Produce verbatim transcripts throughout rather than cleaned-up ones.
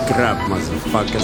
Краб, motherfucker.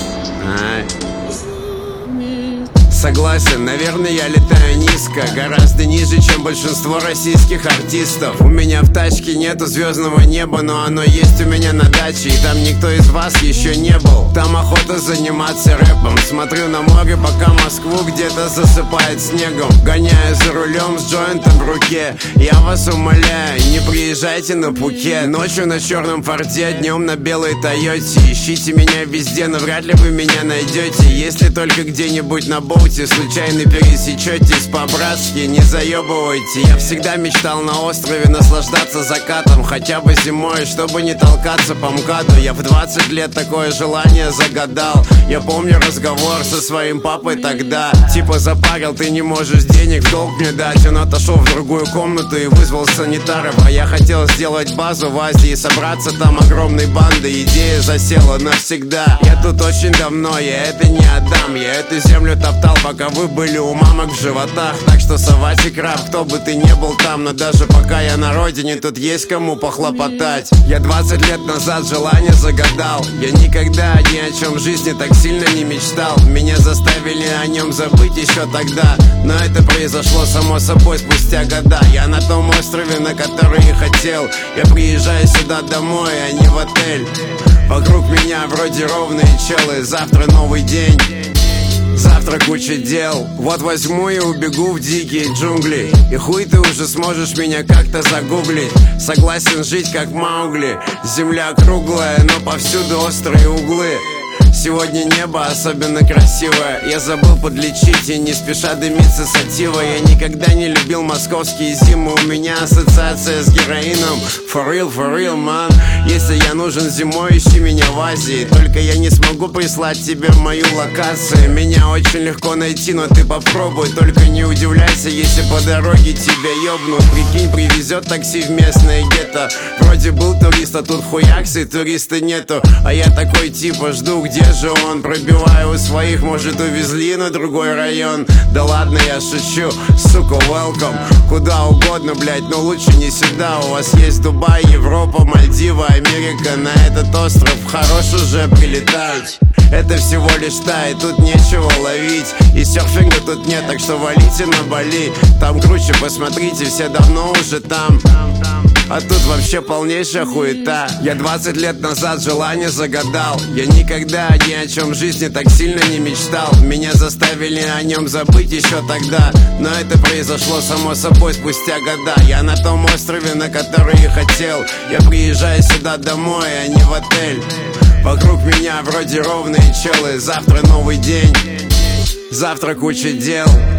Согласен, наверное, я летаю низко, гораздо ниже, чем большинство российских артистов. У меня в тачке нету звездного неба, но оно есть у меня на даче, и там никто из вас еще не был. Там охота заниматься рэпом. Смотрю на море, пока Москву где-то засыпает снегом. Гоняю за рулем с джойнтом в руке. Я вас умоляю, не приезжайте на Пхукет. Ночью на черном форте, днем на белой Тойоте. Ищите меня везде, но вряд ли вы меня найдете. Если только где-нибудь на боуте случайно пересечетесь по-братски, не заебывайте. Я всегда мечтал на острове наслаждаться закатом, хотя бы зимой, чтобы не толкаться по МКАДу. Я в двадцать лет такое желание загадал. Я помню разговор со своим папой тогда. Типа запарил, ты не можешь денег в долг мне дать. Он отошел в другую комнату и вызвал санитаров. А я хотел сделать базу в Азии, собраться там огромной бандой. Идея засела навсегда. Я тут очень давно, я это не отдам. Я эту землю топтал, пока вы были у мамок в животах. Так что совать и краб, кто бы ты не был там. Но даже пока я на родине, тут есть кому похлопотать. Я двадцать лет назад желание загадал. Я никогда ни о чем в жизни так сильно не мечтал. Меня заставили о нем забыть еще тогда, но это произошло само собой спустя года. Я на том острове, на который и хотел. Я приезжаю сюда домой, а не в отель. Вокруг меня вроде ровные челы. Завтра новый день, завтра куча дел. Вот возьму и убегу в дикие джунгли, и хуй ты уже сможешь меня как-то загуглить. Согласен жить как Маугли. Земля круглая, но повсюду острые углы. Сегодня небо особенно красивое. Я забыл подлечить и не спеша дымится сатива. Я никогда не любил московские зимы. У меня ассоциация с героином. For real, for real, man. Если я нужен зимой, ищи меня в Азии. Только я не смогу прислать тебе мою локацию. Меня очень легко найти, но ты попробуй. Только не удивляйся, если по дороге тебя ёбнут. Прикинь, привезет такси в местное гетто. Вроде был турист, а тут хуякс, и туриста нету. А я такой типа жду, где же он? Пробиваю у своих, может увезли на другой район. Да ладно, я шучу, сука, welcome. Куда угодно, блять, но лучше не сюда. У вас есть Дубай, Европа, Мальдивы, Америка. На этот остров хорош уже прилетать. Это всего лишь та, и тут нечего ловить. И серфинга тут нет, так что валите на Бали. Там круче, посмотрите, все давно уже там. А тут вообще полнейшая хуета. Я двадцать лет назад желание загадал. Я никогда ни о чем в жизни так сильно не мечтал. Меня заставили о нем забыть еще тогда, но это произошло само собой спустя года. Я на том острове, на который и хотел. Я приезжаю сюда домой, а не в отель. Вокруг меня вроде ровные челы. Завтра новый день, завтра куча дел.